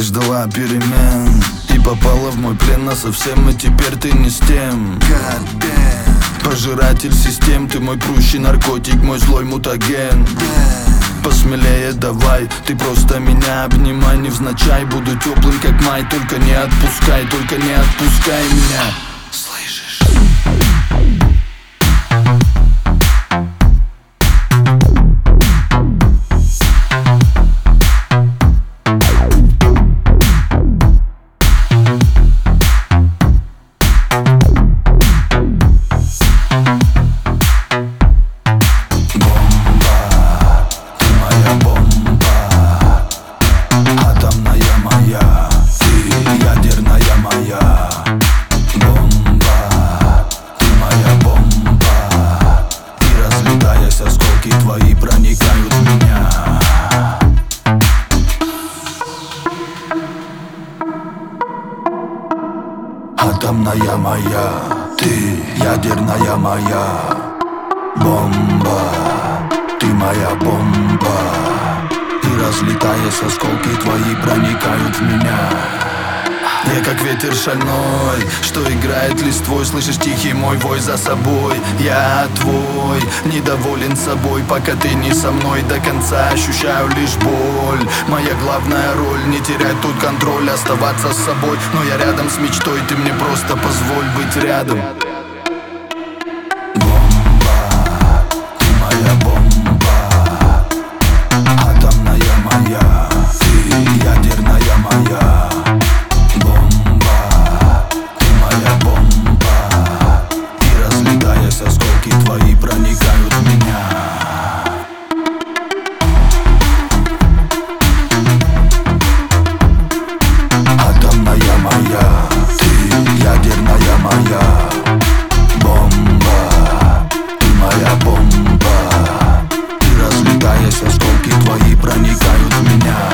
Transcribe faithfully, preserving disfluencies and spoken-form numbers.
Ты ждала перемен и попала в мой плен насовсем, и теперь ты не с тем. God damn. Пожиратель систем, ты мой прущий наркотик, мой злой мутаген. Damn. Посмелее давай, ты просто меня обнимай невзначай. Буду теплым как май, только не отпускай, только не отпускай меня. Слышишь? Твои проникают в меня. Атомная моя, ты ядерная моя бомба, ты моя бомба. И разлетаясь осколки твои проникают в меня. Я как ветер шальной, что играет листвой. Слышишь тихий мой вой за собой. Я твой, недоволен собой, пока ты не со мной до конца. Ощущаю лишь боль. Моя главная роль — не терять тут контроль, оставаться с собой. Но я рядом с мечтой, ты мне просто позволь быть рядом. Твои проникают в меня. Атомная моя, ты ядерная моя бомба, ты моя бомба. И разлетаясь осколки твои проникают в меня.